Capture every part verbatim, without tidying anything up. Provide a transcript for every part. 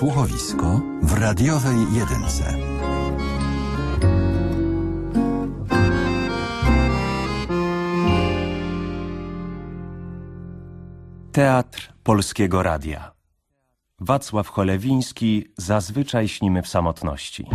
słuchowisko w radiowej jedynce. Teatr Polskiego Radia. Wacław Cholewiński. Zazwyczaj śnimy w samotności.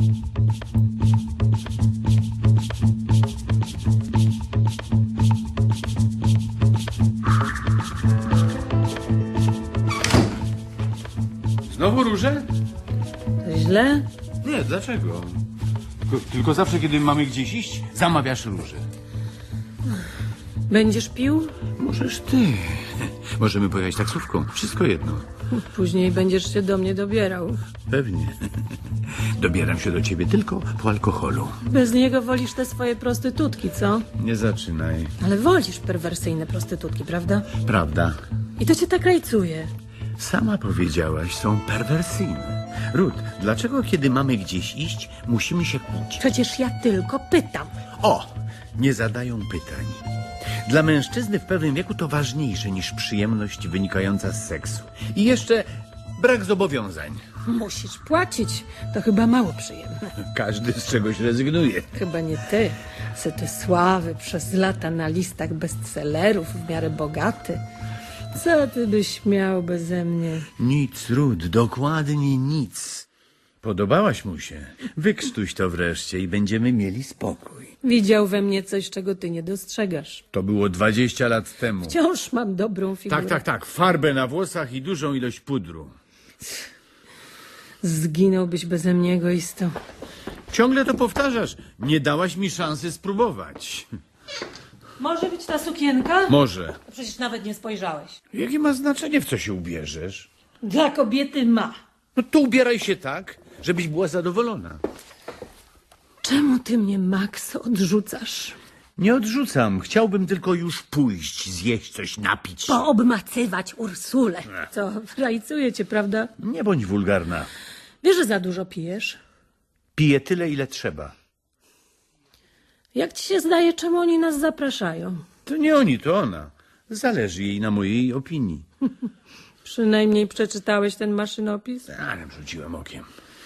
Znowu róże? To źle? Nie, dlaczego? Tylko, tylko zawsze, kiedy mamy gdzieś iść, zamawiasz róże. Będziesz pił? Możesz ty. Możemy pojechać taksówką. Wszystko jedno. Później będziesz się do mnie dobierał. Pewnie. Dobieram się do ciebie tylko po alkoholu. Bez niego wolisz te swoje prostytutki, co? Nie zaczynaj. Ale wolisz perwersyjne prostytutki, prawda? Prawda. I to cię tak rajcuje. Sama powiedziałaś, są perwersyjne. Ruth, dlaczego kiedy mamy gdzieś iść, musimy się kłócić? Przecież ja tylko pytam. O! Nie zadają pytań. Dla mężczyzny w pewnym wieku to ważniejsze niż przyjemność wynikająca z seksu. I jeszcze brak zobowiązań. Musisz płacić. To chyba mało przyjemne. Każdy z czegoś rezygnuje. Chyba nie ty. Se ty sławy przez lata na listach bestsellerów, w miarę bogaty. Co ty byś miał beze mnie? Nic, Ruth, dokładnie nic. Podobałaś mu się. Wykrztuś to wreszcie i będziemy mieli spokój. Widział we mnie coś, czego ty nie dostrzegasz. To było dwadzieścia lat temu. Wciąż mam dobrą figurę. Tak, tak, tak. Farbę na włosach i dużą ilość pudru. Zginąłbyś beze mnie, egoisto. Ciągle to powtarzasz. Nie dałaś mi szansy spróbować. Może być ta sukienka? Może. Przecież nawet nie spojrzałeś. Jakie ma znaczenie, w co się ubierzesz? Dla kobiety ma. No to ubieraj się tak, żebyś była zadowolona. Czemu ty mnie, Max, odrzucasz? Nie odrzucam. Chciałbym tylko już pójść, zjeść coś, napić. Poobmacywać Ursulę. Co, rajcuje cię, prawda? Nie bądź wulgarna. Wiesz, że za dużo pijesz? Piję tyle, ile trzeba. Jak ci się zdaje, czemu oni nas zapraszają? To nie oni, to ona. Zależy jej na mojej opinii. Przynajmniej przeczytałeś ten maszynopis? Ale rzuciłem okiem.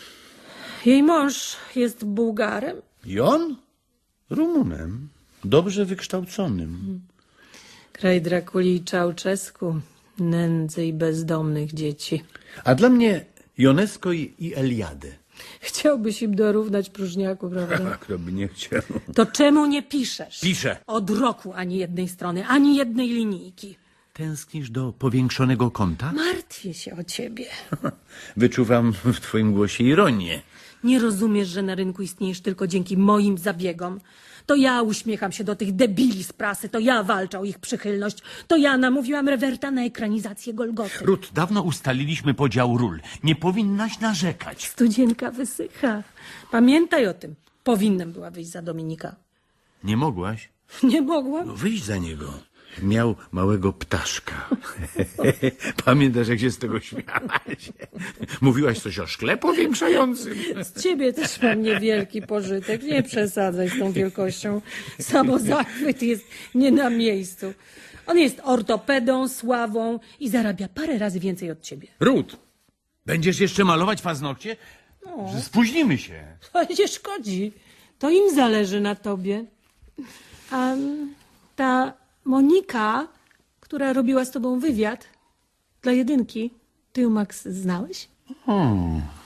Jej mąż jest Bułgarem? I on? Rumunem. Dobrze wykształconym. Kraj Drakuli i Czałczesku. Nędzy i bezdomnych dzieci. A dla mnie Ionesko i, i Eliadę. Chciałbyś im dorównać próżniaku, prawda? Kto by nie chciał. To czemu nie piszesz? Piszę. Od roku ani jednej strony, ani jednej linijki. Tęsknisz do powiększonego kąta? Martwię się o ciebie. Wyczuwam w twoim głosie ironię. Nie rozumiesz, że na rynku istniejesz tylko dzięki moim zabiegom. To ja uśmiecham się do tych debili z prasy, to ja walczę o ich przychylność, to ja namówiłam Rewerta na ekranizację Golgoty. Ruth, dawno ustaliliśmy podział ról. Nie powinnaś narzekać. Studzienka wysycha. Pamiętaj o tym. Powinnam była wyjść za Dominika. Nie mogłaś? Nie mogłam. No wyjść za niego. Miał małego ptaszka. Pamiętasz, jak się z tego śmiałaś? Mówiłaś coś o szkle powiększającym. Z ciebie też mam niewielki pożytek. Nie przesadzaj z tą wielkością. Samozachwyt jest nie na miejscu. On jest ortopedą, sławą i zarabia parę razy więcej od ciebie. Ruth, będziesz jeszcze malować paznokcie? No. Spóźnimy się. Ale nie szkodzi. To im zależy na tobie. A ta Monika, która robiła z tobą wywiad dla jedynki, ty ją, Max, znałeś? O,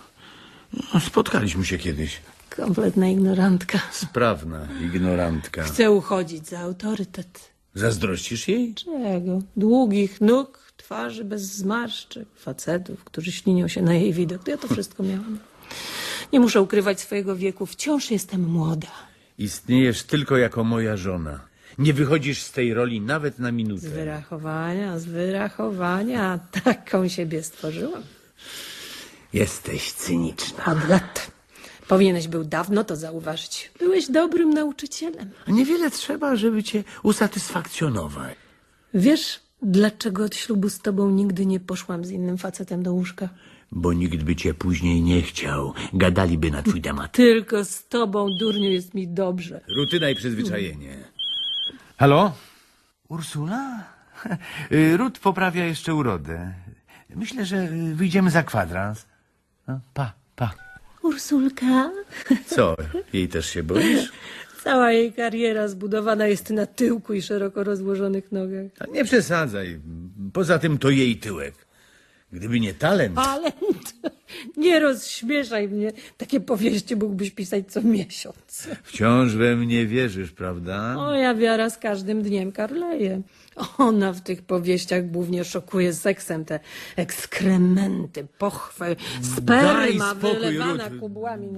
no, spotkaliśmy się kiedyś. Kompletna ignorantka. Sprawna ignorantka. Chce uchodzić za autorytet. Zazdrościsz jej? Czego? Długich nóg, twarzy bez zmarszczek, facetów, którzy ślinią się na jej widok. To ja to wszystko miałam. Nie muszę ukrywać swojego wieku. Wciąż jestem młoda. Istniejesz tylko jako moja żona. Nie wychodzisz z tej roli nawet na minutę. Z wyrachowania, z wyrachowania. Taką siebie stworzyłam. Jesteś cyniczna. Od lat. Powinieneś był dawno to zauważyć. Byłeś dobrym nauczycielem. Niewiele trzeba, żeby cię usatysfakcjonować. Wiesz, dlaczego od ślubu z tobą nigdy nie poszłam z innym facetem do łóżka? Bo nikt by cię później nie chciał. Gadaliby na twój temat. Tylko z tobą, durniu, jest mi dobrze. Rutyna i przyzwyczajenie. Halo? Ursula? Ruth poprawia jeszcze urodę. Myślę, że wyjdziemy za kwadrans. No, pa, pa. Ursulka, Co, jej też się boisz? cała jej kariera zbudowana jest na tyłku i szeroko rozłożonych nogach. A nie przesadzaj. Poza tym to jej tyłek. Gdyby nie talent... Talent! Nie rozśmieszaj mnie. Takie powieści mógłbyś pisać co miesiąc. Wciąż we mnie wierzysz, prawda? Moja wiara z każdym dniem karleje. Ona w tych powieściach głównie szokuje seksem. Te ekskrementy, pochwy, sperma spokój, wylewana Ruth. kubłami.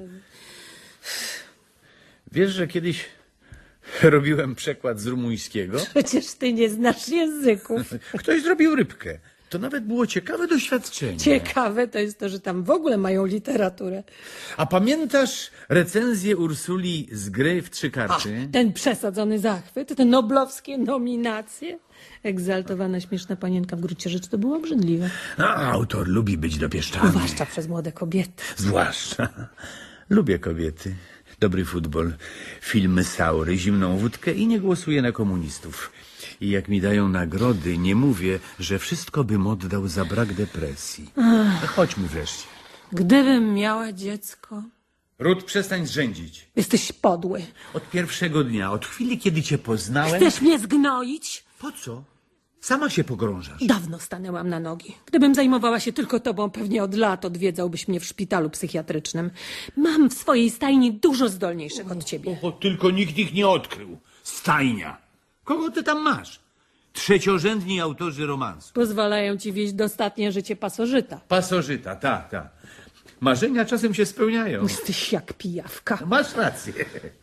Wiesz, że kiedyś robiłem przekład z rumuńskiego? Przecież ty nie znasz języków. Ktoś zrobił rybkę. To nawet było ciekawe doświadczenie. Ciekawe to jest to, że tam w ogóle mają literaturę. A pamiętasz recenzję Ursuli z gry w trzy karty? Ten przesadzony zachwyt, te noblowskie nominacje. Egzaltowana, śmieszna panienka w gruncie rzeczy to było obrzydliwe. No, autor lubi być dopieszczany. Zwłaszcza przez młode kobiety. Zwłaszcza. Lubię kobiety. Dobry futbol, filmy saury, zimną wódkę i nie głosuję na komunistów. I jak mi dają nagrody, nie mówię, że wszystko bym oddał za brak depresji. Ach. Chodźmy wreszcie. Gdybym miała dziecko... Ruth, przestań zrzędzić. Jesteś podły. Od pierwszego dnia, od chwili, kiedy cię poznałem... Chcesz mnie zgnoić? Po co? Sama się pogrążasz. Dawno stanęłam na nogi. Gdybym zajmowała się tylko tobą, pewnie od lat odwiedzałbyś mnie w szpitalu psychiatrycznym. Mam w swojej stajni dużo zdolniejszych od ciebie. O, tylko nikt ich nie odkrył. Stajnia. Kogo ty tam masz? Trzeciorzędni autorzy romansu. Pozwalają ci wieść dostatnie życie pasożyta. Pasożyta, tak, tak. Marzenia czasem się spełniają. Jesteś jak pijawka. Masz rację.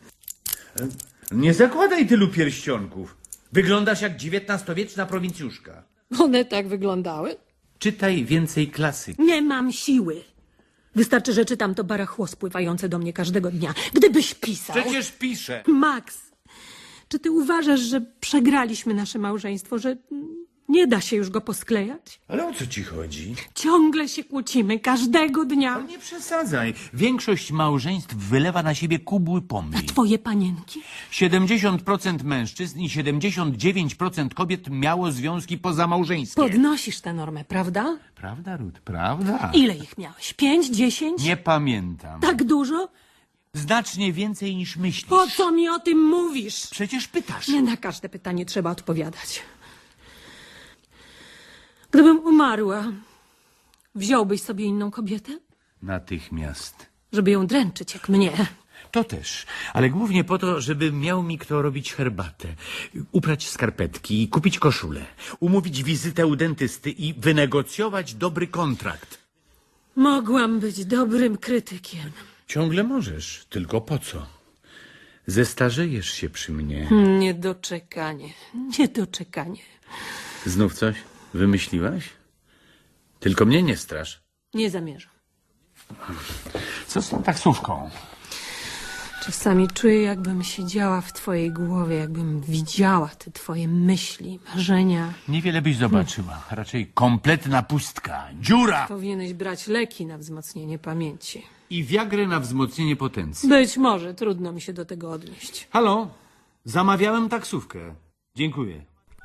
Nie zakładaj tylu pierścionków. Wyglądasz jak dziewiętnastowieczna prowincjuszka. One tak wyglądały? Czytaj więcej klasyki. Nie mam siły. Wystarczy, że czytam to barachło spływające do mnie każdego dnia. Gdybyś pisał... Przecież piszę. Max, czy ty uważasz, że przegraliśmy nasze małżeństwo, że nie da się już go posklejać? Ale o co ci chodzi? Ciągle się kłócimy, każdego dnia. Nie przesadzaj. Większość małżeństw wylewa na siebie kubły pomyj. Twoje panienki? siedemdziesiąt procent mężczyzn i siedemdziesiąt dziewięć procent kobiet miało związki pozamałżeńskie. Podnosisz tę normę, prawda? Prawda, Ruth, prawda? Ile ich miałeś? Pięć, dziesięć? Nie pamiętam. Tak dużo? Znacznie więcej niż myślisz. Po co mi o tym mówisz? Przecież pytasz. Nie na każde pytanie trzeba odpowiadać. Gdybym umarła, wziąłbyś sobie inną kobietę? Natychmiast. Żeby ją dręczyć, jak mnie. To też, ale głównie po to, żeby miał mi kto robić herbatę, uprać skarpetki, kupić koszulę, umówić wizytę u dentysty i wynegocjować dobry kontrakt. Mogłam być dobrym krytykiem. Ciągle możesz, tylko po co? Zestarzejesz się przy mnie. Niedoczekanie, niedoczekanie. Znów coś wymyśliłaś? Tylko mnie nie strasz. Nie zamierzam. Co z tą taksówką? Czasami czuję, jakbym siedziała w twojej głowie, jakbym widziała te twoje myśli, marzenia. Niewiele byś zobaczyła. Raczej kompletna pustka. Dziura! Powinieneś brać leki na wzmocnienie pamięci. I wiagrę na wzmocnienie potencji. Być może, trudno mi się do tego odnieść. Halo? Zamawiałem taksówkę. Dziękuję.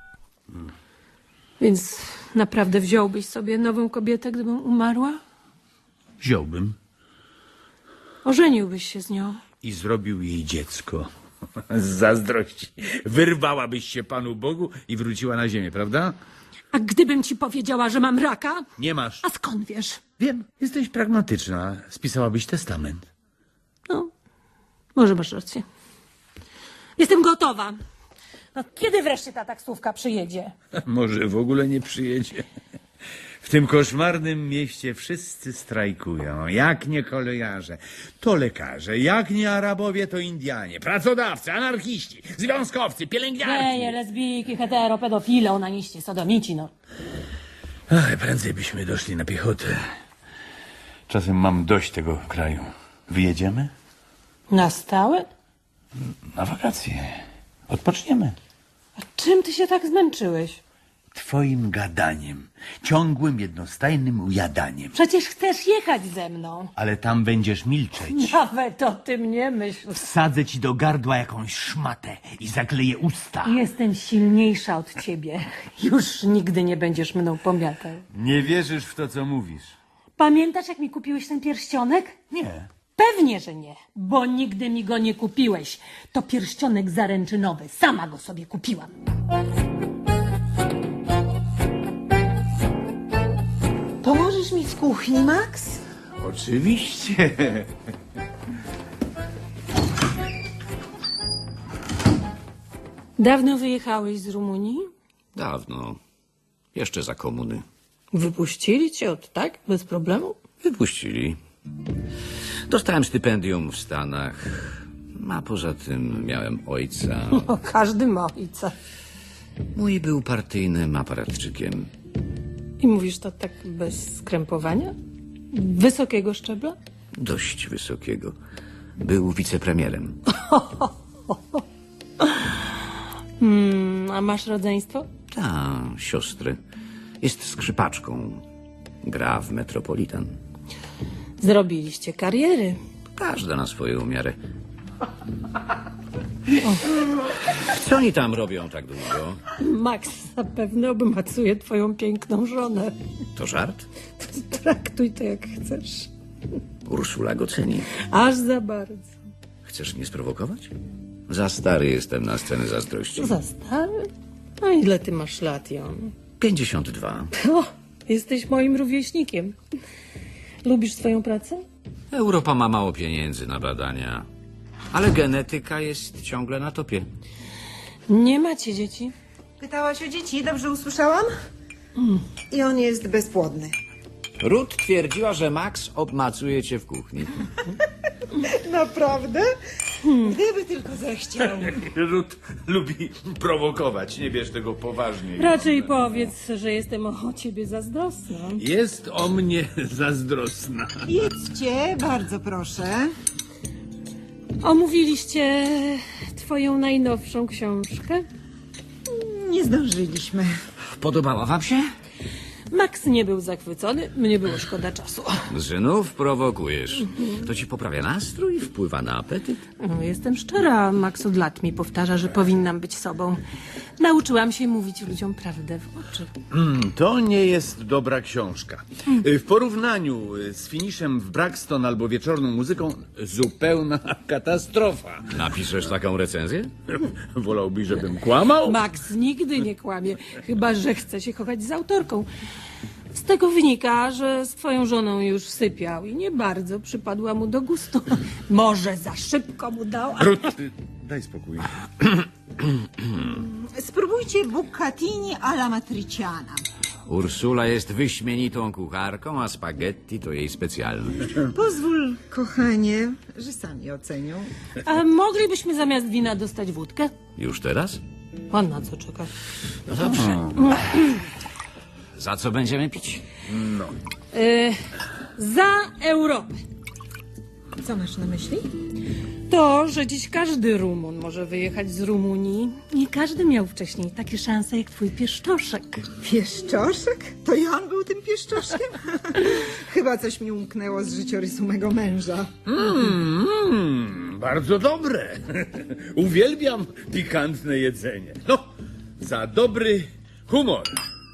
Więc naprawdę wziąłbyś sobie nową kobietę, gdybym umarła? Wziąłbym. Ożeniłbyś się z nią. I zrobił jej dziecko. Z zazdrości. Wyrwałabyś się Panu Bogu i wróciła na ziemię, prawda? A gdybym ci powiedziała, że mam raka? Nie masz. A skąd wiesz? Wiem, jesteś pragmatyczna. Spisałabyś testament. No, może masz rację. Jestem gotowa. No, kiedy wreszcie ta taksówka przyjedzie? Może w ogóle nie przyjedzie. W tym koszmarnym mieście wszyscy strajkują. Jak nie kolejarze, to lekarze. Jak nie Arabowie, to Indianie. Pracodawcy, anarchiści, związkowcy, pielęgniarki. Geje, lesbijki, hetero, pedofile, onaniści, sodomici, no. Ach, prędzej byśmy doszli na piechotę. Czasem mam dość tego kraju. Wyjedziemy? Na stałe? Na wakacje. Odpoczniemy. A czym ty się tak zmęczyłeś? Twoim gadaniem. Ciągłym, jednostajnym ujadaniem. Przecież chcesz jechać ze mną. Ale tam będziesz milczeć. Nawet o tym nie myśl. Wsadzę ci do gardła jakąś szmatę i zakleję usta. Jestem silniejsza od ciebie. Już nigdy nie będziesz mną pomiatał. Nie wierzysz w to, co mówisz. Pamiętasz, jak mi kupiłeś ten pierścionek? Nie. Pewnie, że nie, bo nigdy mi go nie kupiłeś. To pierścionek zaręczynowy. Sama go sobie kupiłam. Pomożesz mi w kuchni, Max? Oczywiście. Dawno wyjechałeś z Rumunii? Dawno. Jeszcze za komuny. Wypuścili cię od tak? Bez problemu? Wypuścili. Dostałem stypendium w Stanach. A poza tym miałem ojca. O, każdy ma ojca. Mój był partyjnym aparatczykiem. I mówisz to tak bez skrępowania? Wysokiego szczebla? Dość wysokiego. Był wicepremierem. Hmm, a masz rodzeństwo? Ta, siostrę. Jest skrzypaczką. Gra w Metropolitan. Zrobiliście kariery. Każda na swoją miarę. Co oni tam robią tak długo? Max zapewne obmacuje twoją piękną żonę. To żart? Traktuj to jak chcesz. Ursula go ceni. Aż za bardzo. Chcesz mnie sprowokować? Za stary jestem na scenę zazdrości. Za stary? A ile ty masz lat, Jon? pięćdziesiąt dwa. O, jesteś moim rówieśnikiem. Lubisz swoją pracę? Europa ma mało pieniędzy na badania. Ale genetyka jest ciągle na topie. Nie macie dzieci? Pytałaś o dzieci, dobrze usłyszałam? Mm. I on jest bezpłodny. Ruth twierdziła, że Max obmacuje cię w kuchni. Naprawdę? Gdyby tylko zechciał. Ruth lubi prowokować, nie bierz tego poważnie. Raczej powiedz, że jestem o ciebie zazdrosna. Jest o mnie zazdrosna. Jedźcie, bardzo proszę. Omówiliście twoją najnowszą książkę? Nie zdążyliśmy. Podobała wam się? Max nie był zachwycony, mnie było szkoda czasu. Znów prowokujesz. To ci poprawia nastrój, wpływa na apetyt? No, jestem szczera, Max od lat mi powtarza, że powinnam być sobą. Nauczyłam się mówić ludziom prawdę w oczy. Mm, to nie jest dobra książka. Y, W porównaniu y, z finiszem w Braxton albo wieczorną muzyką zupełna katastrofa. Napiszesz taką recenzję? Wolałbyś, żebym kłamał? Max nigdy nie kłamie, chyba że chce się kochać z autorką. Z tego wynika, że z twoją żoną już sypiał i nie bardzo przypadła mu do gustu. Może za szybko mu dała. Ruth, y, daj spokój. Spróbujcie bucatini alla matriciana. Ursula jest wyśmienitą kucharką, a spaghetti to jej specjalność. Pozwól, kochanie, że sami ocenią. A moglibyśmy zamiast wina dostać wódkę? Już teraz? Pan na co czeka? No dobrze. Za co będziemy pić? Y, za Europę. Co masz na myśli? To, że dziś każdy Rumun może wyjechać z Rumunii. Nie każdy miał wcześniej takie szanse jak twój pieszczoszek. Pieszczoszek? To ja on był tym pieszczoszkiem? Chyba coś mi umknęło z życiorysu mego męża. Mm, bardzo dobre. Uwielbiam pikantne jedzenie. No, za dobry humor.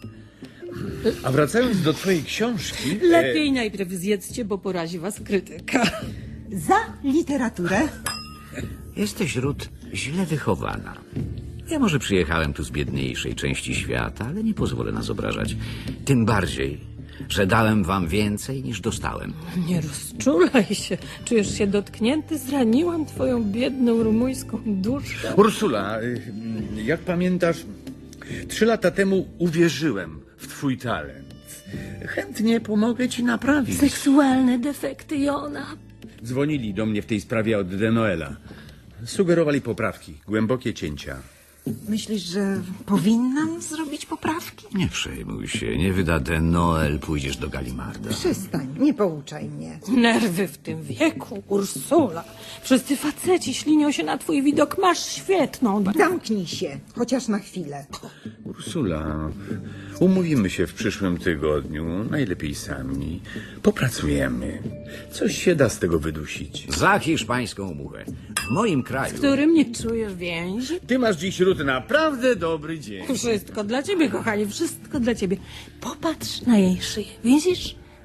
A wracając do twojej książki... Lepiej najpierw zjedzcie, bo porazi was krytyka. Za literaturę. Jesteś, Ruth, źle wychowana. Ja może przyjechałem tu z biedniejszej części świata, ale nie pozwolę nas obrażać. Tym bardziej, że dałem wam więcej niż dostałem. Nie rozczulaj się. Czujesz się dotknięty? Zraniłam twoją biedną rumuńską duszę. Ursula, y, jak pamiętasz, trzy lata temu uwierzyłem w twój talent. Chętnie pomogę ci naprawić. Seksualne defekty Jona. Dzwonili do mnie w tej sprawie od De Noela. Sugerowali poprawki, głębokie cięcia. Myślisz, że powinnam zrobić poprawki? Nie przejmuj się, nie wyda De Noel, pójdziesz do Galimarda. Przestań, nie pouczaj mnie. Nerwy w tym wieku, Ursula. Wszyscy faceci ślinią się na twój widok. Masz świetną. Zamknij się, chociaż na chwilę. Ursula, umówimy się w przyszłym tygodniu, najlepiej sami. Popracujemy. Coś się da z tego wydusić. Za hiszpańską muchę. W moim kraju... W którym nie czujesz więzi? Ty masz dziś, Ruth, naprawdę dobry dzień. Wszystko dla ciebie, kochanie, wszystko dla ciebie. Popatrz na jej szyję, widzisz?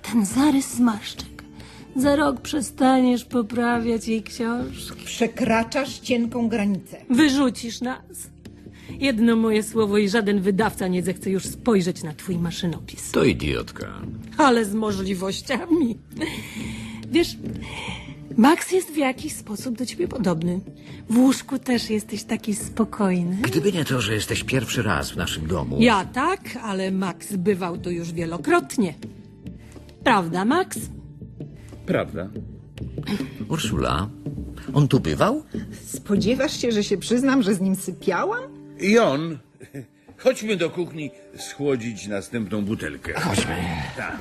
ten zarys zmarszczek. Za rok przestaniesz poprawiać jej książki. Przekraczasz cienką granicę. Wyrzucisz nas. Jedno moje słowo i żaden wydawca nie zechce już spojrzeć na twój maszynopis. To idiotka. Ale z możliwościami. Wiesz, Max jest w jakiś sposób do ciebie podobny. W łóżku też jesteś taki spokojny. Gdyby nie to, że jesteś pierwszy raz w naszym domu... Ja tak, ale Max bywał tu już wielokrotnie. Prawda, Max? Prawda. Ursula, on tu bywał? Spodziewasz się, że się przyznam, że z nim sypiałam? I on. Chodźmy do kuchni schłodzić następną butelkę. Chodźmy. Tak.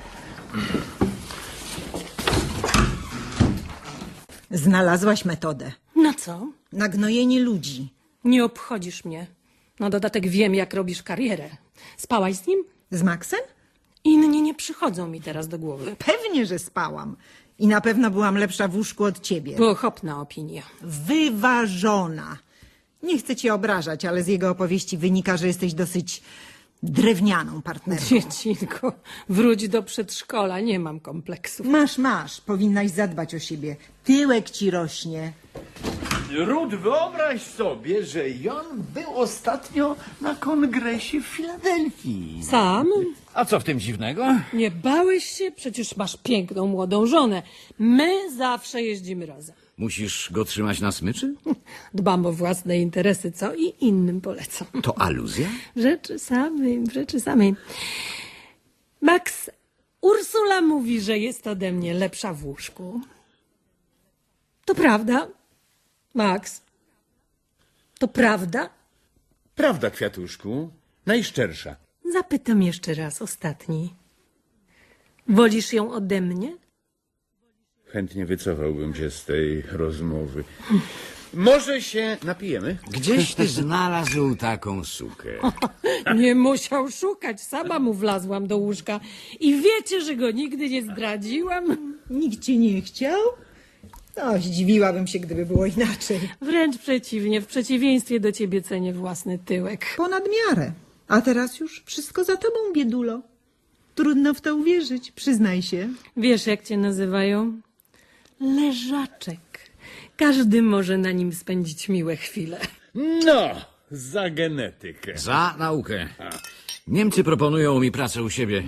Znalazłaś metodę. Na co? Na gnojenie ludzi. Nie obchodzisz mnie. Na dodatek wiem, jak robisz karierę. Spałaś z nim? Z Maxem? Inni nie przychodzą mi teraz do głowy. Pewnie, że spałam. I na pewno byłam lepsza w łóżku od ciebie. Pochopna opinia. Wyważona. Nie chcę cię obrażać, ale z jego opowieści wynika, że jesteś dosyć drewnianą partnerką. Dziecinko, wróć do przedszkola, nie mam kompleksów. Masz, masz. Powinnaś zadbać o siebie. Tyłek ci rośnie. Rud, wyobraź sobie, że Jon był ostatnio na kongresie w Filadelfii. Sam? A co w tym dziwnego? Nie bałeś się? Przecież masz piękną, młodą żonę. My zawsze jeździmy razem. Musisz go trzymać na smyczy? Dbam o własne interesy, co i innym polecam. To aluzja? W rzeczy samej, w rzeczy samej. Max, Ursula mówi, że jest ode mnie lepsza w łóżku. To prawda? Max? To prawda? Prawda, kwiatuszku. Najszczersza. Zapytam jeszcze raz, ostatni. Wolisz ją ode mnie? Chętnie wycofałbym cię z tej rozmowy. Może się napijemy? Gdzieś ty znalazł taką sukę. Nie musiał szukać, sama mu wlazłam do łóżka. I wiecie, że go nigdy nie zdradziłam? Nikt cię nie chciał? No, zdziwiłabym się, gdyby było inaczej. Wręcz przeciwnie, w przeciwieństwie do ciebie cenię własny tyłek. Ponad miarę. A teraz już wszystko za tobą, biedulo. Trudno w to uwierzyć, przyznaj się. Wiesz, jak cię nazywają? Leżaczek. Każdy może na nim spędzić miłe chwile. No, za genetykę. Za naukę. Niemcy proponują mi pracę u siebie,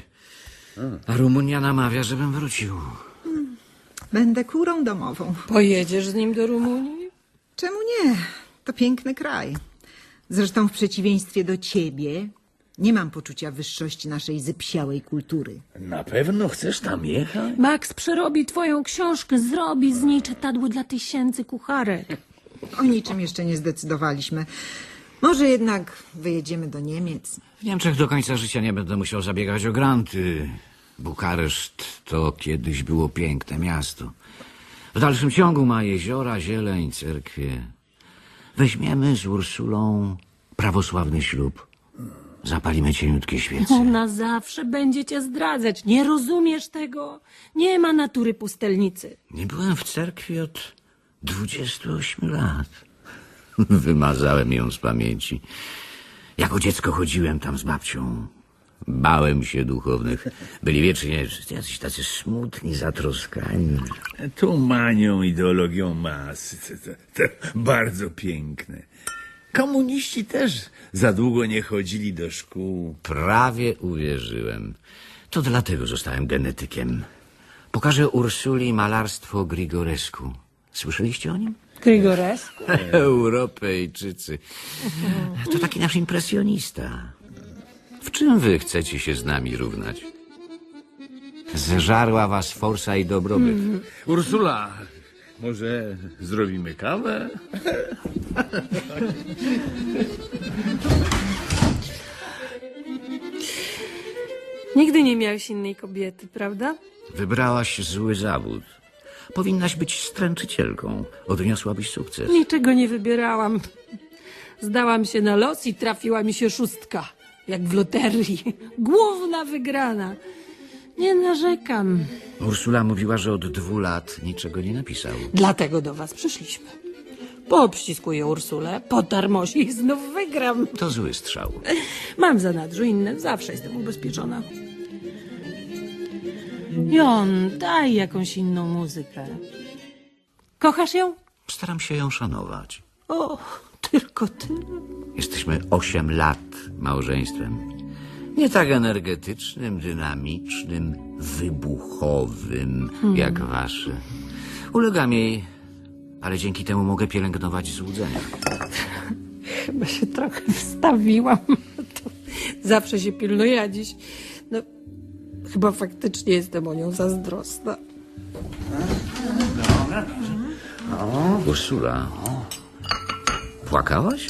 a Rumunia namawia, żebym wrócił. Będę kurą domową. Pojedziesz z nim do Rumunii? Czemu nie? To piękny kraj. Zresztą w przeciwieństwie do ciebie nie mam poczucia wyższości naszej zypsiałej kultury. Na pewno chcesz tam jechać? Max przerobi twoją książkę, zrobi z niej czytadło dla tysięcy kucharek. O niczym jeszcze nie zdecydowaliśmy. Może jednak wyjedziemy do Niemiec. W Niemczech do końca życia nie będę musiał zabiegać o granty. Bukareszt to kiedyś było piękne miasto. W dalszym ciągu ma jeziora, zieleń, cerkwie. Weźmiemy z Ursulą prawosławny ślub. Zapalimy cieniutkie świece. Ona zawsze będzie cię zdradzać. Nie rozumiesz tego? Nie ma natury pustelnicy. Nie byłem w cerkwi od dwudziestu ośmiu lat. Wymazałem ją z pamięci. Jako dziecko chodziłem tam z babcią. Bałem się duchownych. Byli wiecznie jacyś tacy smutni, zatroskani. Tu manią ideologią masy. To, to, to bardzo piękne. Komuniści też za długo nie chodzili do szkół. Prawie uwierzyłem. To dlatego zostałem genetykiem. Pokażę Ursuli malarstwo Grigorescu. Słyszeliście o nim? Grigorescu? Europejczycy. To taki nasz impresjonista. W czym wy chcecie się z nami równać? Zeżarła was forsa i dobrobyt. Mm. Ursula, może zrobimy kawę? Nigdy nie miałeś innej kobiety, prawda? Wybrałaś zły zawód. Powinnaś być stręczycielką. Odniosłabyś sukces. Niczego nie wybierałam. Zdałam się na los i trafiła mi się szóstka. Jak w loterii. Główna wygrana. Nie narzekam. Ursula mówiła, że od dwóch lat niczego nie napisał. Dlatego do was przyszliśmy. Poobściskuję Ursulę, potarmosi i znów wygram. To zły strzał. Mam w zanadrzu inne, zawsze jestem ubezpieczona. Jon, daj jakąś inną muzykę. Kochasz ją? Staram się ją szanować. O, tylko tyle. Jesteśmy osiem lat małżeństwem. Nie tak energetycznym, dynamicznym, wybuchowym jak wasze. Ulegam jej, ale dzięki temu mogę pielęgnować złudzenia. Chyba się trochę wstawiłam. To zawsze się pilnuję, a dziś... No, chyba faktycznie jestem o nią zazdrosna. Ursula, płakałaś?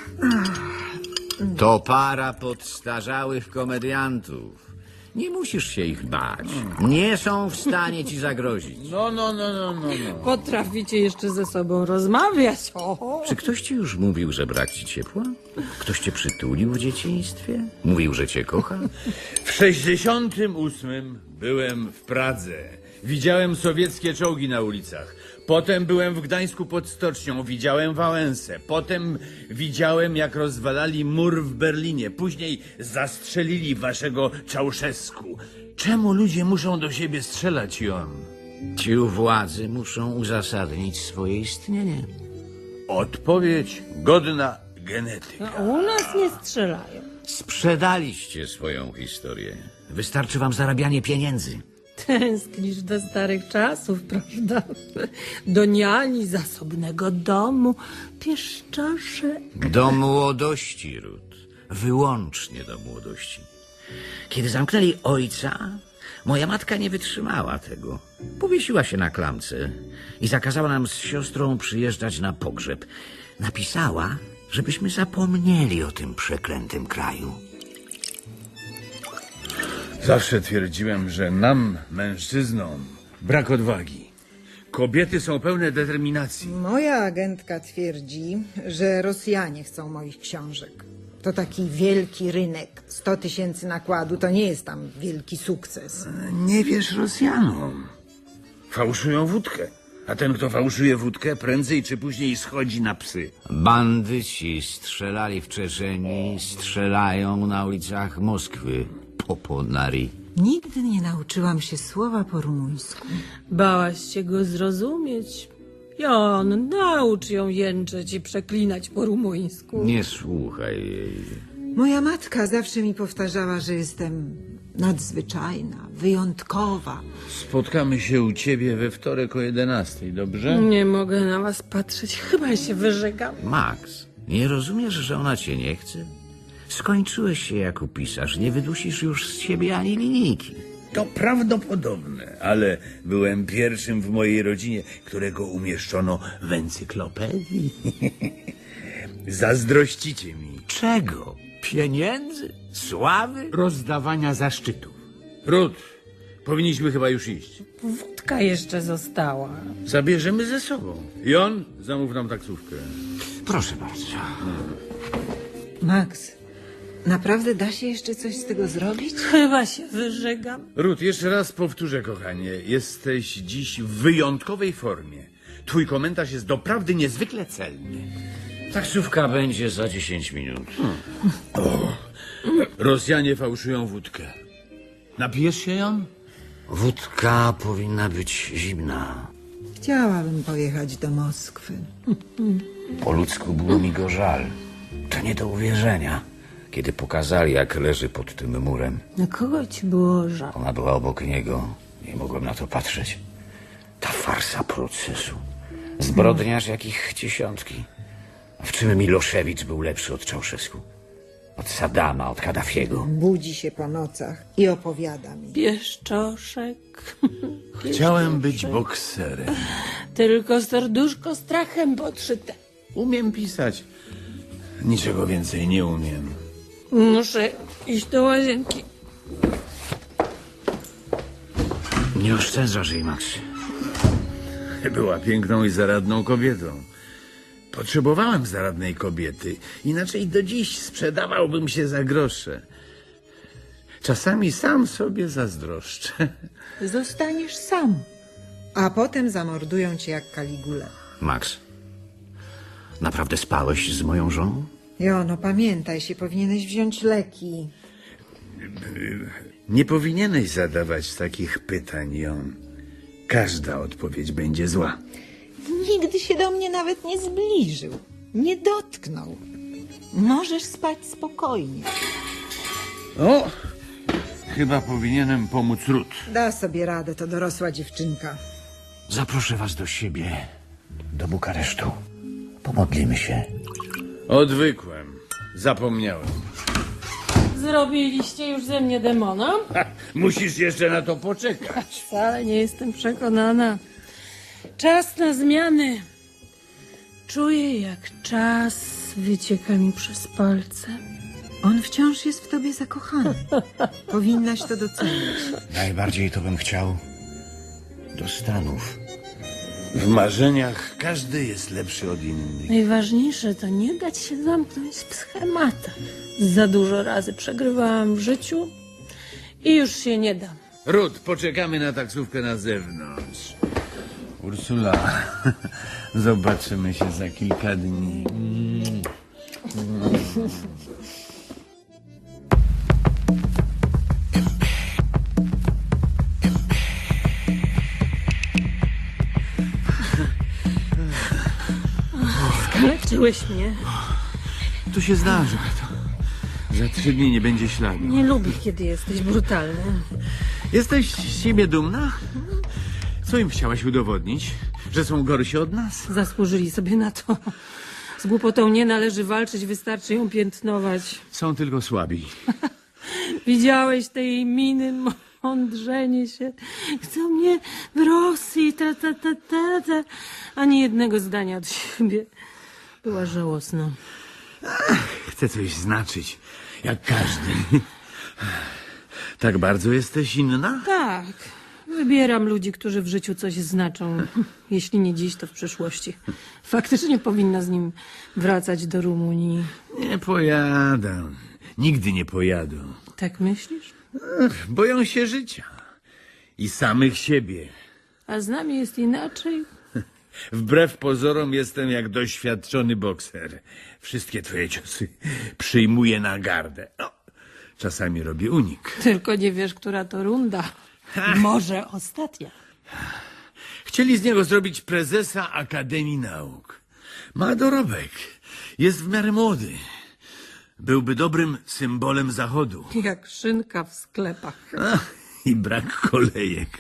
To para podstarzałych komediantów. Nie musisz się ich bać. Nie są w stanie ci zagrozić. No, no, no, no, no, no. Potraficie jeszcze ze sobą rozmawiać. O. Czy ktoś ci już mówił, że brak ci ciepła? Ktoś cię przytulił w dzieciństwie? Mówił, że cię kocha? W sześćdziesiątym ósmym byłem w Pradze. Widziałem sowieckie czołgi na ulicach. Potem byłem w Gdańsku pod stocznią. Widziałem Wałęsę. Potem widziałem, jak rozwalali mur w Berlinie. Później zastrzelili waszego Czałszewsku. Czemu ludzie muszą do siebie strzelać, Jon? Ci u władzy muszą uzasadnić swoje istnienie. Odpowiedź godna genetyka. A u nas nie strzelają. Sprzedaliście swoją historię. Wystarczy wam zarabianie pieniędzy. Tęsknisz do starych czasów, prawda? Do niani, zasobnego domu, pieszczoszek. Do młodości, Ruth. Wyłącznie do młodości. Kiedy zamknęli ojca, moja matka nie wytrzymała tego. Powiesiła się na klamce i zakazała nam z siostrą przyjeżdżać na pogrzeb. Napisała, żebyśmy zapomnieli o tym przeklętym kraju. Zawsze twierdziłem, że nam, mężczyznom, brak odwagi. Kobiety są pełne determinacji. Moja agentka twierdzi, że Rosjanie chcą moich książek. To taki wielki rynek. Sto tysięcy nakładu to nie jest tam wielki sukces. Nie wierz Rosjanom. Fałszują wódkę. A ten, kto fałszuje wódkę, prędzej czy później schodzi na psy. Bandyci strzelali w Czeczenii, strzelają na ulicach Moskwy. Poponari. Nigdy nie nauczyłam się słowa po rumuńsku. Bałaś się go zrozumieć. Jon, naucz ją jęczeć i przeklinać po rumuńsku. Nie słuchaj jej. Moja matka zawsze mi powtarzała, że jestem nadzwyczajna, wyjątkowa. Spotkamy się u ciebie we wtorek o jedenastej, dobrze? Nie mogę na was patrzeć, chyba się wyżegam. Max, nie rozumiesz, że ona cię nie chce? Skończyłeś się jako pisarz, nie wydusisz już z siebie ani linijki. To prawdopodobne, ale byłem pierwszym w mojej rodzinie, którego umieszczono w encyklopedii. Zazdrościcie mi. Czego? Pieniędzy? Sławy? Rozdawania zaszczytów. Ruth, powinniśmy chyba już iść. Wódka jeszcze została. Zabierzemy ze sobą. Jon, zamów nam taksówkę. Proszę bardzo. Max, naprawdę da się jeszcze coś z tego zrobić? Chyba się wyżegam. Ruth, jeszcze raz powtórzę, kochanie. Jesteś dziś w wyjątkowej formie. Twój komentarz jest doprawdy niezwykle celny. Taksówka będzie za dziesięć minut. O, Rosjanie fałszują wódkę. Napijesz się, Jon? Wódka powinna być zimna. Chciałabym pojechać do Moskwy. Po ludzku było mi go żal. To nie do uwierzenia. Kiedy pokazali, jak leży pod tym murem. Na kogo ci było żal? Ona była obok niego. Nie mogłem na to patrzeć. Ta farsa procesu. Zbrodniarz jakich dziesiątki. A w czym Miloszewicz był lepszy od Czałszewsku? Od Saddama, od Kaddafiego. Budzi się po nocach i opowiada mi. Pieszczoszek. Chciałem być bokserem. Tylko serduszko strachem podszyte. Umiem pisać. Niczego więcej nie umiem. Muszę iść do łazienki. Nie oszczędzasz jej, Max. Była piękną i zaradną kobietą. Potrzebowałem zaradnej kobiety. Inaczej do dziś sprzedawałbym się za grosze. Czasami sam sobie zazdroszczę. Zostaniesz sam, a potem zamordują cię jak Kaligulę. Max, naprawdę spałeś z moją żoną? Jo, no pamiętaj się, powinieneś wziąć leki. Nie powinieneś zadawać takich pytań, Jon. Każda odpowiedź będzie zła. Nigdy się do mnie nawet nie zbliżył. Nie dotknął. Możesz spać spokojnie. O, chyba powinienem pomóc Ruth. Da sobie radę, to dorosła dziewczynka. Zaproszę was do siebie, do Bukaresztu. Pomodlimy się. Odwykłem. Zapomniałem. Zrobiliście już ze mnie demona? Ha, musisz jeszcze na to poczekać. Wcale nie jestem przekonana. Czas na zmiany. Czuję, jak czas wycieka mi przez palce. On wciąż jest w tobie zakochany. Powinnaś to docenić. Najbardziej to bym chciał do Stanów. W marzeniach każdy jest lepszy od innych. Najważniejsze to nie dać się zamknąć w schematach. Za dużo razy przegrywałam w życiu i już się nie dam. Ruth, poczekamy na taksówkę na zewnątrz. Ursula, zobaczymy się za kilka dni. Skaleczyłeś mnie. To się zdarzy. To za trzy dni nie będzie śladu. Nie lubię, kiedy jesteś brutalny. Jesteś z siebie dumna? Co im chciałaś udowodnić? Że są gorsi od nas? Zasłużyli sobie na to. Z głupotą nie należy walczyć, wystarczy ją piętnować. Są tylko słabi. Widziałeś tej miny, mądrzenie się. Chcą mnie w Rosji, ta, ta, ta, ta, ta. Ani jednego zdania od siebie. Była żałosna. Chcę coś znaczyć, jak każdy. Tak bardzo jesteś inna? Tak. Wybieram ludzi, którzy w życiu coś znaczą. Jeśli nie dziś, to w przyszłości. Faktycznie powinna z nim wracać do Rumunii. Nie pojadą. Nigdy nie pojadą. Tak myślisz? Ach, boją się życia. I samych siebie. A z nami jest inaczej? Wbrew pozorom jestem jak doświadczony bokser. Wszystkie twoje ciosy przyjmuję na gardę. No, czasami robię unik. Tylko nie wiesz, która to runda. Może ostatnia. Chcieli z niego zrobić prezesa Akademii Nauk. Ma dorobek. Jest w miarę młody. Byłby dobrym symbolem Zachodu. Jak szynka w sklepach. Ach, i brak kolejek.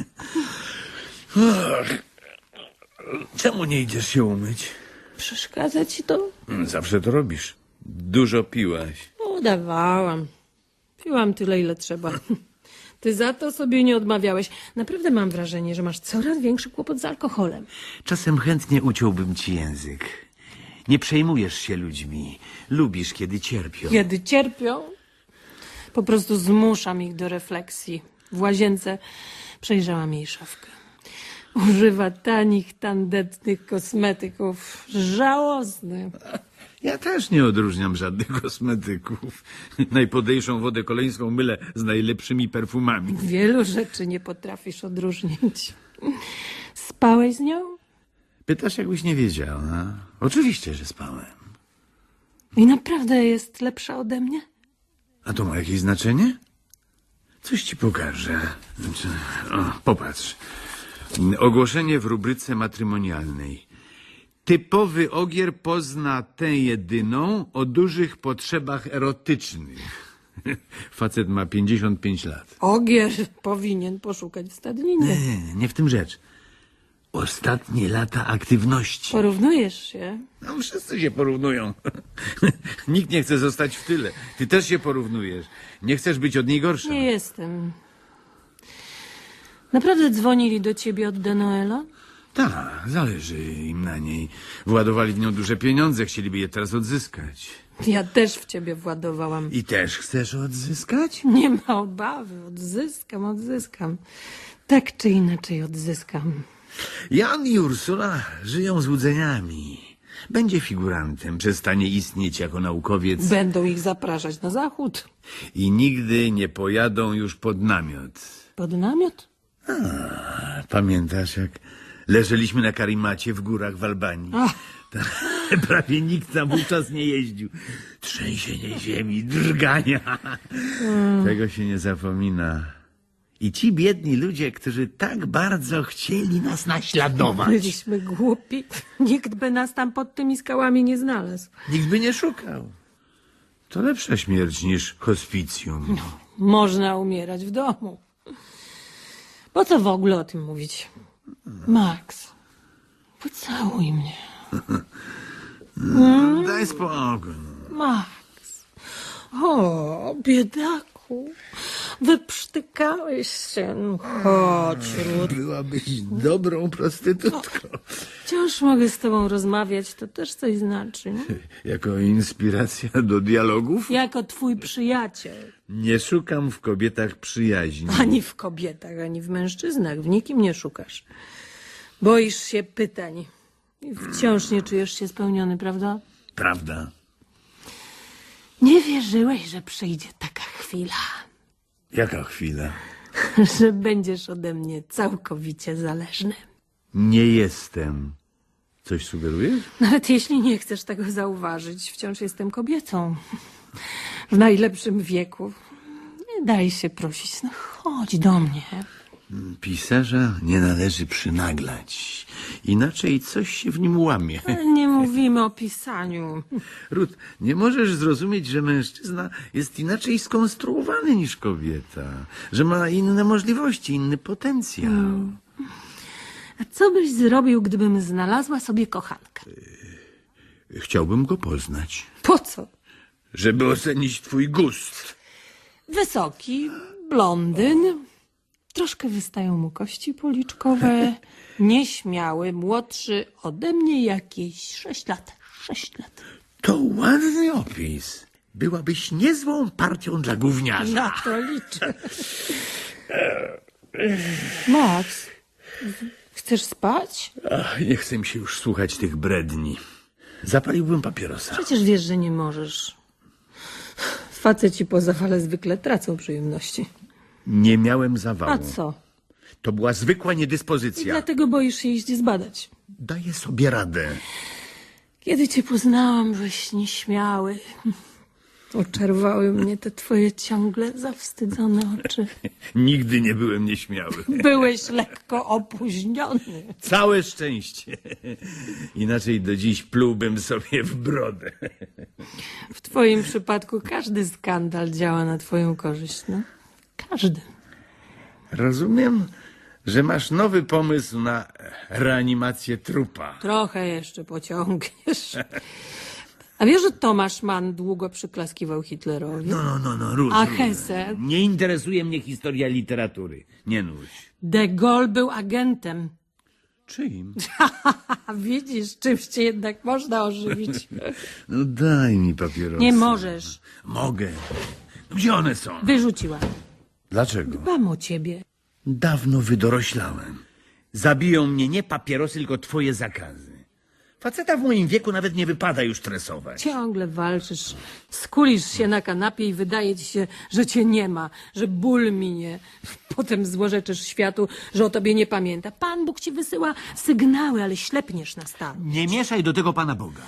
Ach, czemu nie idziesz się umyć? Przeszkadza ci to? Zawsze to robisz. Dużo piłaś. Udawałam. Piłam tyle, ile trzeba. Ty za to sobie nie odmawiałeś. Naprawdę mam wrażenie, że masz coraz większy kłopot z alkoholem. Czasem chętnie uciąłbym ci język. Nie przejmujesz się ludźmi. Lubisz, kiedy cierpią. Kiedy cierpią, po prostu zmuszam ich do refleksji. W łazience przejrzałam jej szafkę. Używa tanich, tandetnych kosmetyków. Żałosny. Ja też nie odróżniam żadnych kosmetyków. Najpodejrzą wodę koleńską mylę z najlepszymi perfumami. Wielu rzeczy nie potrafisz odróżnić. Spałeś z nią? Pytasz, jakbyś nie wiedziała. Oczywiście, że spałem. I naprawdę jest lepsza ode mnie? A to ma jakieś znaczenie? Coś ci pokażę. Znaczy, o, popatrz. Ogłoszenie w rubryce matrymonialnej. Typowy ogier pozna tę jedyną o dużych potrzebach erotycznych. Facet ma pięćdziesiąt pięć lat. Ogier powinien poszukać w stadninie. Nie, nie w tym rzecz. Ostatnie lata aktywności. Porównujesz się? No, wszyscy się porównują. Nikt nie chce zostać w tyle. Ty też się porównujesz. Nie chcesz być od niej gorsza. Nie jestem. Naprawdę dzwonili do ciebie od De Noëlla? Tak, zależy im na niej. Władowali w nią duże pieniądze, chcieliby je teraz odzyskać. Ja też w ciebie władowałam. I też chcesz odzyskać? Nie ma obawy. Odzyskam, odzyskam. Tak czy inaczej odzyskam. Jan i Ursula żyją złudzeniami. Będzie figurantem, przestanie istnieć jako naukowiec Będą ich zapraszać na zachód. i nigdy nie pojadą już pod namiot. Pod namiot? Pamiętasz, jak Leżeliśmy na karimacie w górach w Albanii. Ta, prawie nikt tam wówczas nie jeździł. Trzęsienie ziemi, drgania. Mm. Tego się nie zapomina. I ci biedni ludzie, którzy tak bardzo chcieli nas naśladować. Byliśmy głupi. Nikt by nas tam pod tymi skałami nie znalazł. Nikt by nie szukał. To lepsza śmierć niż hospicjum. No, można umierać w domu. Po co w ogóle o tym mówić? Max, pocałuj mnie. No, daj spokój. Max. O, biedaku. Wyprztykałeś się. No, chodź, Ruth. Byłabyś dobrą prostytutką. Wciąż mogę z tobą rozmawiać, to też coś znaczy. Nie? Jako inspiracja do dialogów? Jako twój przyjaciel. Nie szukam w kobietach przyjaźni. Ani w kobietach, ani w mężczyznach. W nikim nie szukasz. Boisz się pytań. I wciąż nie czujesz się spełniony, prawda? Prawda. Nie wierzyłeś, że przyjdzie taka chwila. Jaka chwila? Że będziesz ode mnie całkowicie zależny. Nie jestem. Coś sugerujesz? Nawet jeśli nie chcesz tego zauważyć, wciąż jestem kobietą. W najlepszym wieku. Nie daj się prosić. No chodź do mnie. Pisarza nie należy przynaglać. Inaczej coś się w nim łamie. Nie mówimy o pisaniu. Ruth, nie możesz zrozumieć, że mężczyzna jest inaczej skonstruowany niż kobieta. Że ma inne możliwości, inny potencjał. Hmm. A co byś zrobił, gdybym znalazła sobie kochankę? Chciałbym go poznać. Po co? Żeby ocenić twój gust. Wysoki, blondyn, troszkę wystają mu kości policzkowe, nieśmiały, młodszy ode mnie jakieś sześć lat. Sześć lat. To ładny opis. Byłabyś niezłą partią dla gówniarza. Na to liczę. Max, chcesz spać? Ach, nie chcę mi się już słuchać tych bredni. Zapaliłbym papierosa. Przecież wiesz, że nie możesz. Faceci po zawale zwykle tracą przyjemności. Nie miałem zawału. A co? To była zwykła niedyspozycja. I dlatego boisz się iść zbadać. Daję sobie radę. Kiedy cię poznałam, byłeś nieśmiały. Oczarwały mnie te twoje ciągle zawstydzone oczy. Nigdy nie byłem nieśmiały. Byłeś lekko opóźniony. Całe szczęście. Inaczej do dziś plułbym sobie w brodę. W twoim przypadku każdy skandal działa na twoją korzyść, no. Każdy. Rozumiem, że masz nowy pomysł na reanimację trupa. Trochę jeszcze pociągniesz. A wiesz, że Tomasz Mann długo przyklaskiwał Hitlerowi? No, no, no, no, Ruth, A Ruth. Hesse? Nie interesuje mnie historia literatury. Nie nuś. De Gaulle był agentem. Czyim? Widzisz, czymś cię jednak można ożywić. No daj mi papierosy. Nie możesz. Mogę. No, gdzie one są? Wyrzuciła. Dlaczego? Dbam o ciebie. Dawno wydoroślałem. Zabiją mnie nie papierosy, tylko twoje zakazy. Faceta w moim wieku nawet nie wypada już stresować. Ciągle walczysz, skulisz się na kanapie i wydaje ci się, że cię nie ma, że ból minie. Potem złorzeczysz światu, że o tobie nie pamięta. Pan Bóg ci wysyła sygnały, ale ślepniesz na stałe. Nie mieszaj do tego Pana Boga.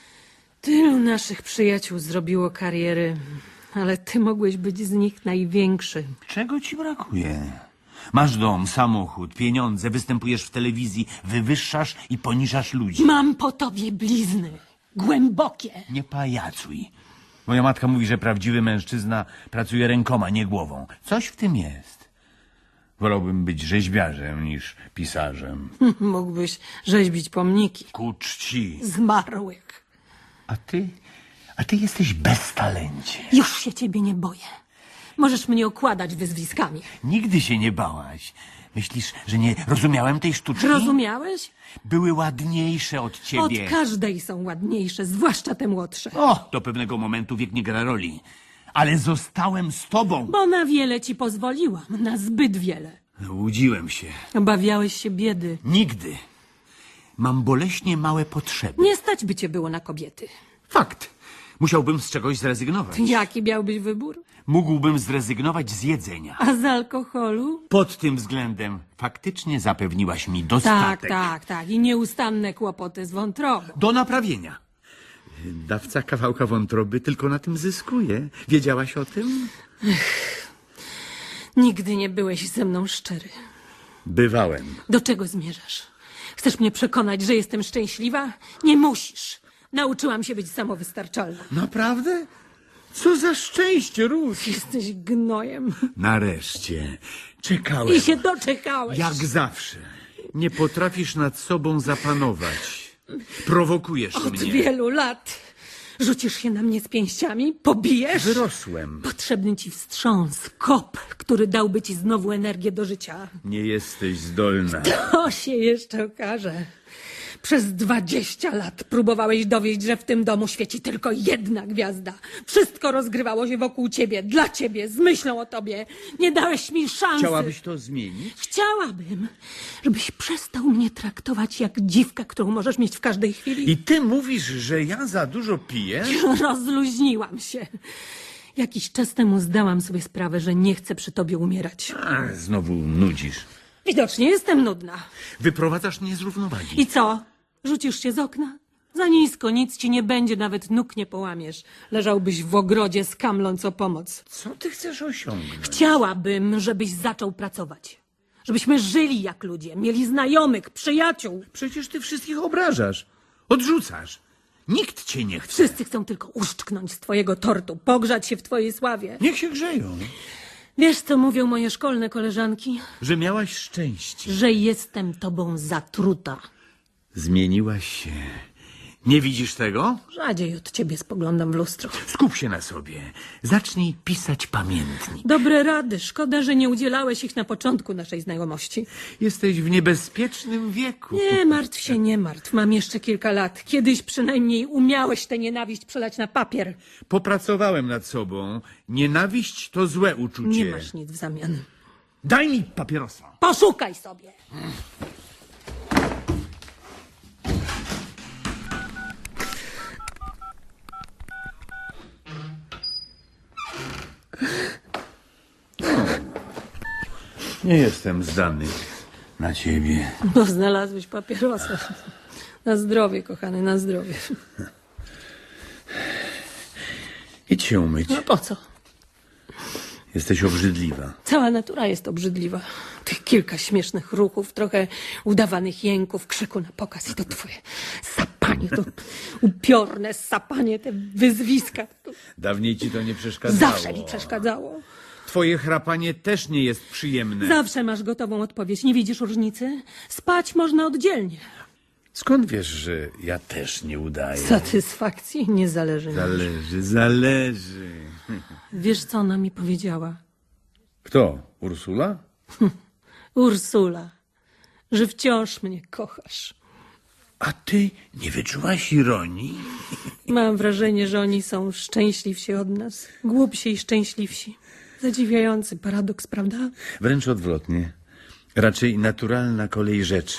Tylu naszych przyjaciół zrobiło kariery, ale ty mogłeś być z nich największy. Czego ci brakuje? Masz dom, samochód, pieniądze, występujesz w telewizji, wywyższasz i poniżasz ludzi. Mam po tobie blizny, głębokie. Nie pajacuj. Moja matka mówi, że prawdziwy mężczyzna pracuje rękoma, nie głową. Coś w tym jest. Wolałbym być rzeźbiarzem niż pisarzem. Mógłbyś rzeźbić pomniki Ku czci. zmarłych. A ty? A ty jesteś bez talencie. Już się ciebie nie boję. Możesz mnie okładać wyzwiskami. Nigdy się nie bałaś. Myślisz, że nie rozumiałem tej sztuczki? Rozumiałeś? Były ładniejsze od ciebie. Od każdej są ładniejsze, zwłaszcza te młodsze. O, do pewnego momentu wiek nie gra roli. Ale zostałem z tobą. Bo na wiele ci pozwoliłam, na zbyt wiele. Łudziłem się. Obawiałeś się biedy. Nigdy. Mam boleśnie małe potrzeby. Nie stać by cię było na kobiety. Fakt. Musiałbym z czegoś zrezygnować. Jaki miałbyś wybór? Mógłbym zrezygnować z jedzenia. A z alkoholu? Pod tym względem faktycznie zapewniłaś mi Tak, dostatek. tak, tak. I nieustanne kłopoty z wątrobą. Do naprawienia. Dawca kawałka wątroby tylko na tym zyskuje. Wiedziałaś o tym? Nigdy nie byłeś ze mną szczery. Bywałem. Do czego zmierzasz? Chcesz mnie przekonać, że jestem szczęśliwa? Nie musisz. Nauczyłam się być samowystarczalną. Naprawdę? Co za szczęście, Ruth. Jesteś gnojem. Nareszcie. Czekałem. I się doczekałeś. Jak zawsze. Nie potrafisz nad sobą zapanować. Prowokujesz Od mnie. wielu lat. Rzucisz się na mnie z pięściami? Pobijesz? Wyrosłem. Potrzebny ci wstrząs, kop, który dałby ci znowu energię do życia. Nie jesteś zdolna. To się jeszcze okaże. Przez dwadzieścia lat próbowałeś dowieść, że w tym domu świeci tylko jedna gwiazda. Wszystko rozgrywało się wokół ciebie, dla ciebie, z myślą o tobie. Nie dałeś mi szansy. Chciałabyś to zmienić? Chciałabym, żebyś przestał mnie traktować jak dziwkę, którą możesz mieć w każdej chwili. I ty mówisz, że ja za dużo piję? Rozluźniłam się. Jakiś czas temu zdałam sobie sprawę, że nie chcę przy tobie umierać. A, znowu nudzisz. Widocznie jestem nudna. Wyprowadzasz mnie z równowagi. I co? Rzucisz się z okna? Za nisko, nic ci nie będzie, nawet nóg nie połamiesz. Leżałbyś w ogrodzie, skamląc o pomoc. Co ty chcesz osiągnąć? Chciałabym, żebyś zaczął pracować. Żebyśmy żyli jak ludzie, mieli znajomych, przyjaciół. Przecież ty wszystkich obrażasz. Odrzucasz. Nikt cię nie chce. Wszyscy chcą tylko uszczknąć z twojego tortu, pogrzać się w twojej sławie. Niech się grzeją. Wiesz, co mówią moje szkolne koleżanki? Że miałaś szczęście. Że jestem tobą zatruta. Zmieniłaś się. Nie widzisz tego? Rzadziej od ciebie spoglądam w lustro. Skup się na sobie. Zacznij pisać pamiętnik. Dobre rady. Szkoda, że nie udzielałeś ich na początku naszej znajomości. Jesteś w niebezpiecznym wieku. Nie martw się, nie martw. Mam jeszcze kilka lat. Kiedyś przynajmniej umiałeś tę nienawiść przelać na papier. Popracowałem nad sobą. Nienawiść to złe uczucie. Nie masz nic w zamian. Daj mi papierosa. Poszukaj sobie. Nie jestem zdany na ciebie. Bo znalazłeś papierosa. Na zdrowie, kochany, na zdrowie. Idź się umyć. No po co? Jesteś obrzydliwa. Cała natura jest obrzydliwa. Tych kilka śmiesznych ruchów, trochę udawanych jęków, krzyku na pokaz i to twoje sapanie, to upiorne sapanie, te wyzwiska. To Dawniej ci to nie przeszkadzało. zawsze mi przeszkadzało. Twoje chrapanie też nie jest przyjemne. Zawsze masz gotową odpowiedź. Nie widzisz różnicy? Spać można oddzielnie. Skąd wiesz, że ja też nie udaję? Satysfakcji nie zależy mi. Zależy, zależy. Wiesz, co ona mi powiedziała? Kto? Ursula? Ursula, że wciąż mnie kochasz. A ty nie wyczułaś ironii? Mam wrażenie, że oni są szczęśliwsi od nas. Głupsi i szczęśliwsi. Zadziwiający paradoks, prawda? Wręcz odwrotnie. Raczej naturalna kolej rzeczy.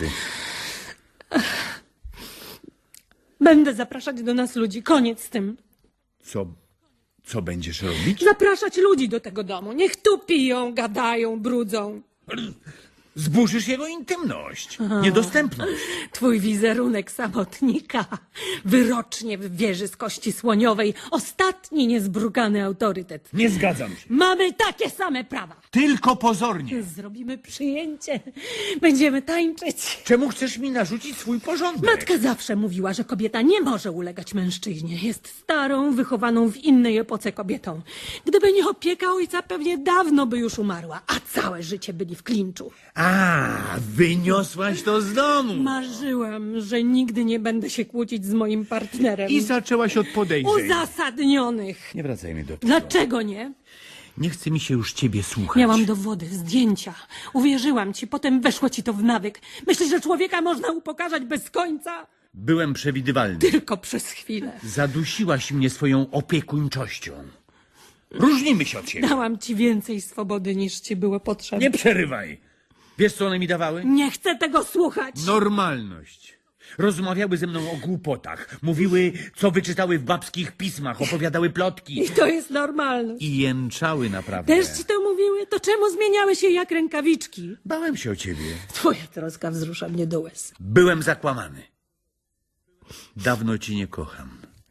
Będę zapraszać do nas ludzi. Koniec z tym. Co, co będziesz robić? Zapraszać ludzi do tego domu. Niech tu piją, gadają, brudzą. Zburzysz jego intymność, niedostępność. Twój wizerunek samotnika. Wyrocznie w wieży z kości słoniowej. Ostatni niezbrukany autorytet. Nie zgadzam się. Mamy takie same prawa. Tylko pozornie. Zrobimy przyjęcie. Będziemy tańczyć. Czemu chcesz mi narzucić swój porządek? Matka zawsze mówiła, że kobieta nie może ulegać mężczyźnie. Jest starą, wychowaną w innej epoce kobietą. Gdyby nie opieka ojca, pewnie dawno by już umarła, a całe życie byli w klinczu. A, wyniosłaś to z domu. Marzyłam, że nigdy nie będę się kłócić z moim partnerem. I zaczęłaś od podejrzeń. Uzasadnionych. Nie wracajmy do tego. Dlaczego nie? Nie chce mi się już ciebie słuchać. Miałam dowody, zdjęcia. Uwierzyłam ci, potem weszło ci to w nawyk. Myślisz, że człowieka można upokarzać bez końca? Byłem przewidywalny. Tylko przez chwilę. Zadusiłaś mnie swoją opiekuńczością. Różnimy się od siebie. Dałam ci więcej swobody, niż ci było potrzebne. Nie przerywaj. Wiesz, co one mi dawały? Nie chcę tego słuchać. Normalność. Rozmawiały ze mną o głupotach. Mówiły, co wyczytały w babskich pismach. Opowiadały plotki. I to jest normalne. I jęczały naprawdę. Też ci to mówiły? To czemu zmieniały się jak rękawiczki? Bałem się o ciebie. Twoja troska wzrusza mnie do łez. Byłem zakłamany. Dawno ci nie kocham.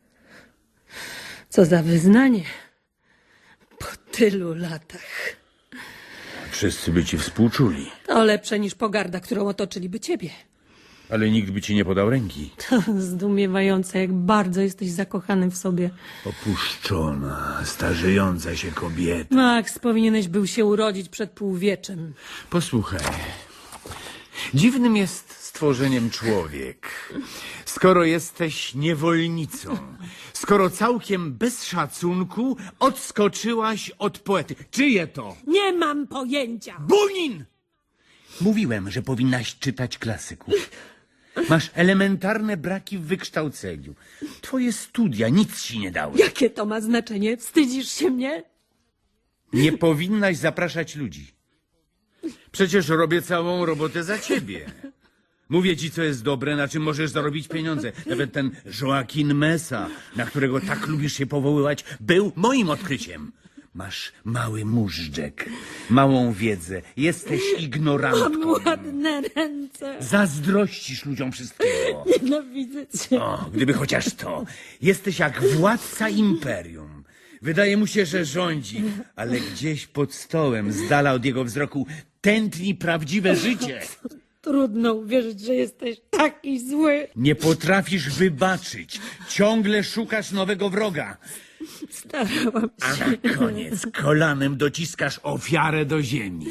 Co za wyznanie. Po tylu latach. Wszyscy by ci współczuli. To lepsze niż pogarda, którą otoczyliby ciebie. Ale nikt by ci nie podał ręki. To zdumiewające, jak bardzo jesteś zakochany w sobie. Opuszczona, starzejąca się kobieta. Max, powinieneś był się urodzić przed półwieczem. Posłuchaj. Dziwnym jest stworzeniem człowiek. Skoro jesteś niewolnicą, skoro całkiem bez szacunku odskoczyłaś od poety. Czyje to? Nie mam pojęcia. Bunin! Mówiłem, że powinnaś czytać klasyków. Masz elementarne braki w wykształceniu. Twoje studia nic ci nie dały. Jakie to ma znaczenie? Wstydzisz się mnie? Nie powinnaś zapraszać ludzi. Przecież robię całą robotę za ciebie. Mówię ci, co jest dobre, na czym możesz zarobić pieniądze. Nawet ten Joaquin Mesa, na którego tak lubisz się powoływać, był moim odkryciem. Masz mały móżdżek, małą wiedzę, jesteś ignorantką. Mam ładne ręce. Zazdrościsz ludziom wszystkiego. Nienawidzę cię. O, gdyby chociaż to. Jesteś jak władca imperium. Wydaje mu się, że rządzi, ale gdzieś pod stołem, z dala od jego wzroku, tętni prawdziwe życie. Trudno uwierzyć, że jesteś taki zły. Nie potrafisz wybaczyć. Ciągle szukasz nowego wroga. Starałam A się. na koniec kolanem dociskasz ofiarę do ziemi.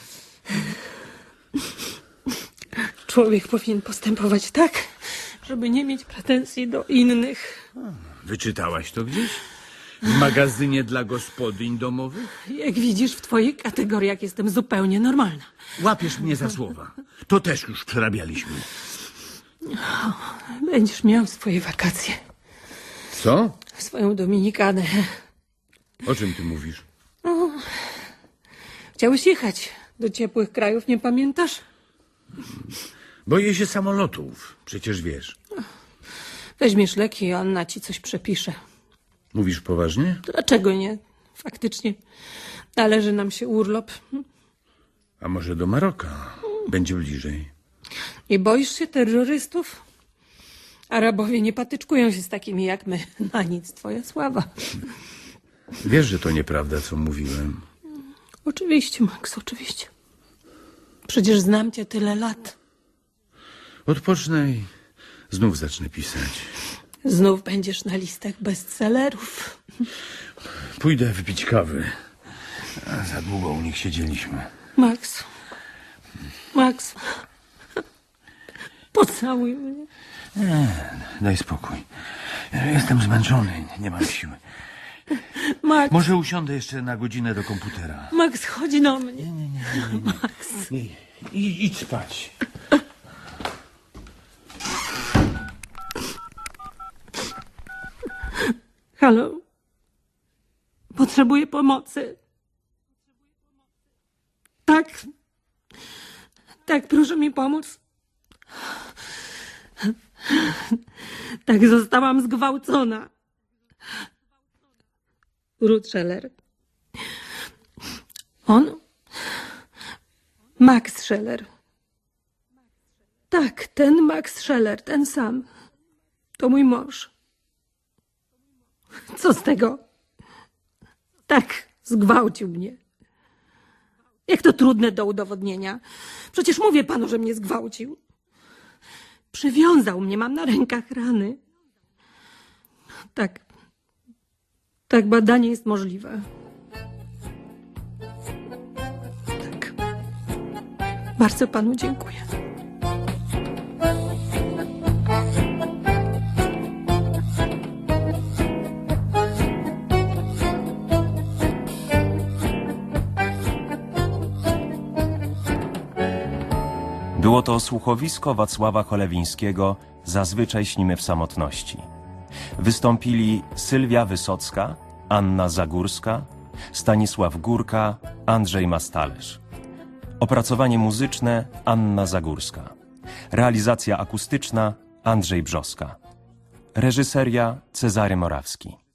Człowiek powinien postępować tak, żeby nie mieć pretensji do innych. Wyczytałaś to gdzieś? W magazynie dla gospodyń domowych? Jak widzisz, w twoich kategoriach jestem zupełnie normalna. Łapiesz mnie za słowa. To też już przerabialiśmy. Będziesz miał swoje wakacje. Co? Swoją Dominikanę. O czym ty mówisz? Chciałeś jechać do ciepłych krajów, nie pamiętasz? Boję się samolotów. Przecież wiesz. Weźmiesz leki i Anna ci coś przepisze. Mówisz poważnie? Dlaczego nie? Faktycznie należy nam się urlop. A może do Maroka? Będzie bliżej. Nie boisz się terrorystów? Arabowie nie patyczkują się z takimi jak my. Na nic twoja sława. Wiesz, że to nieprawda, co mówiłem. Oczywiście, Max, oczywiście. Przecież znam cię tyle lat. Odpocznę i znów zacznę pisać. Znów będziesz na listach bestsellerów. Pójdę wypić kawy. A za długo u nich siedzieliśmy. Max. Max. Pocałuj mnie. Nie, daj spokój. Jestem zmęczony, nie mam siły. Max. Może usiądę jeszcze na godzinę do komputera. Max, chodź do mnie. Nie, nie, nie. nie, nie. Max. Nie, I, idź spać. Halo? Potrzebuję pomocy. Tak. Tak, proszę mi pomóc. Tak, zostałam zgwałcona. Ruth Scheller. On? Max Scheller. Tak, ten Max Scheller, ten sam. To mój mąż. Co z tego? Tak, zgwałcił mnie. Jak to trudne do udowodnienia. Przecież mówię panu, że mnie zgwałcił. Przywiązał mnie, mam na rękach rany. Tak. Tak, badanie jest możliwe. Tak. Bardzo panu dziękuję. Było to słuchowisko Wacława Cholewińskiego Zazwyczaj śnimy w samotności. Wystąpili Sylwia Wysocka, Anna Zagórska, Stanisław Górka, Andrzej Mastalerz. Opracowanie muzyczne Anna Zagórska. Realizacja akustyczna Andrzej Brzoska. Reżyseria Cezary Morawski.